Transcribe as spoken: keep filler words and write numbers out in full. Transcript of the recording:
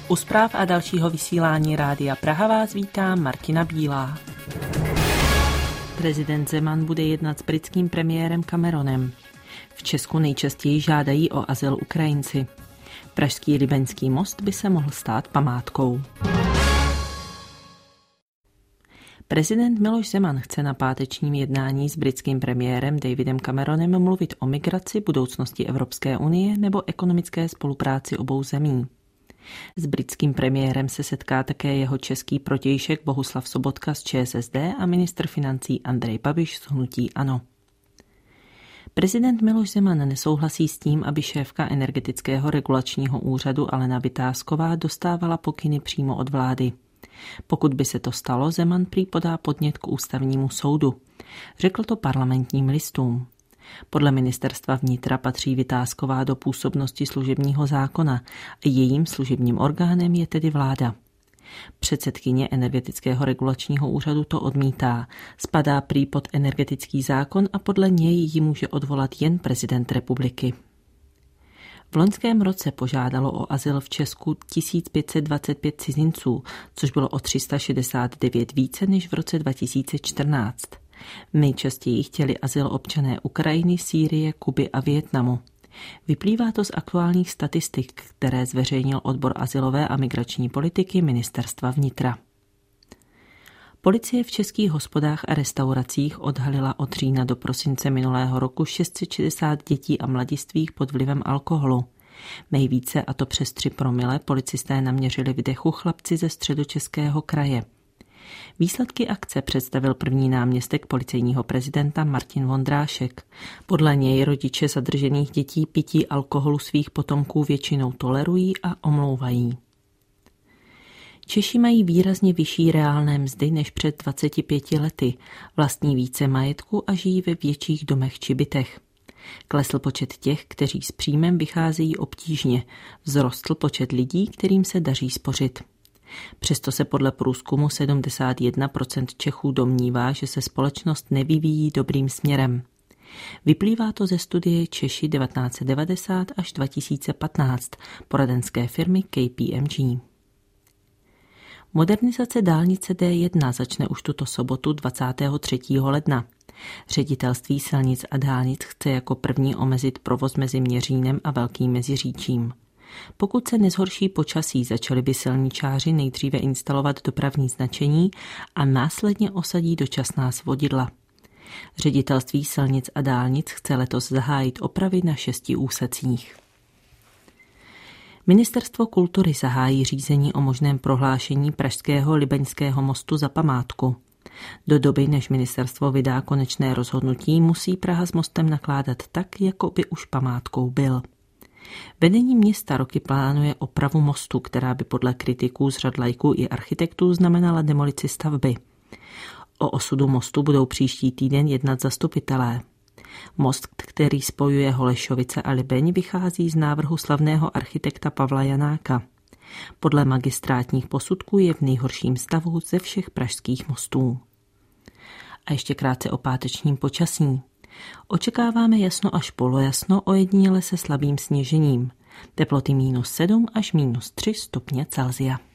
U zpráv a dalšího vysílání Rádia Praha vás vítá Martina Bílá. Prezident Zeman bude jednat s britským premiérem Cameronem. V Česku nejčastěji žádají o azyl Ukrajinci. Pražský Libeňský most by se mohl stát památkou. Prezident Miloš Zeman chce na pátečním jednání s britským premiérem Davidem Cameronem mluvit o migraci, budoucnosti Evropské unie nebo ekonomické spolupráci obou zemí. S britským premiérem se setká také jeho český protějšek Bohuslav Sobotka z ČSSD a ministr financí Andrej Babiš z hnutí ANO. Prezident Miloš Zeman nesouhlasí s tím, aby šéfka energetického regulačního úřadu Alena Vitásková dostávala pokyny přímo od vlády. Pokud by se to stalo, Zeman prý podá podnět k ústavnímu soudu. Řekl to Parlamentním listům. Podle ministerstva vnitra patří Vitásková do působnosti služebního zákona a jejím služebním orgánem je tedy vláda. Předsedkyně energetického regulačního úřadu to odmítá. Spadá prý pod energetický zákon a podle něj ji může odvolat jen prezident republiky. V loňském roce požádalo o azyl v Česku tisíc pět set dvacet pět cizinců, což bylo o tři sta šedesát devět více než v roce dva tisíce čtrnáct. Nejčastěji chtěli azyl občané Ukrajiny, Sýrie, Kuby a Vietnamu. Vyplývá to z aktuálních statistik, které zveřejnil odbor azylové a migrační politiky Ministerstva vnitra. Policie v českých hospodách a restauracích odhalila od října do prosince minulého roku šest set šedesát dětí a mladistvých pod vlivem alkoholu. Nejvíce, a to přes tři promile, policisté naměřili v dechu chlapci ze Středočeského kraje. Výsledky akce představil první náměstek policejního prezidenta Martin Vondrášek. Podle něj rodiče zadržených dětí pití alkoholu svých potomků většinou tolerují a omlouvají. Češi mají výrazně vyšší reálné mzdy než před dvaceti pěti lety, vlastní více majetku a žijí ve větších domech či bytech. Klesl počet těch, kteří s příjmem vycházejí obtížně, vzrostl počet lidí, kterým se daří spořit. Přesto se podle průzkumu sedmdesát jedna procent Čechů domnívá, že se společnost nevyvíjí dobrým směrem. Vyplývá to ze studie Češi devatenáct set devadesát až dva tisíce patnáct poradenské firmy K P M G. Modernizace dálnice D jedna začne už tuto sobotu dvacátého třetího ledna. Ředitelství silnic a dálnic chce jako první omezit provoz mezi Měřínem a Velkým Meziříčím. Pokud se nezhorší počasí, začali by silničáři nejdříve instalovat dopravní značení a následně osadí dočasná svodidla. Ředitelství silnic a dálnic chce letos zahájit opravy na šesti úsecích. Ministerstvo kultury zahájí řízení o možném prohlášení pražského Libeňského mostu za památku. Do doby, než ministerstvo vydá konečné rozhodnutí, musí Praha s mostem nakládat tak, jako by už památkou byl. Vedení města roky plánuje opravu mostu, která by podle kritiků z řad laiků i architektů znamenala demolici stavby. O osudu mostu budou příští týden jednat zastupitelé. Most, který spojuje Holešovice a Libeň, vychází z návrhu slavného architekta Pavla Janáka. Podle magistrátních posudků je v nejhorším stavu ze všech pražských mostů. A ještě krátce o pátečním počasí. Očekáváme jasno až polojasno, ojediněle se slabým sněžením. Teploty mínus sedm až mínus tři stupně Celsia.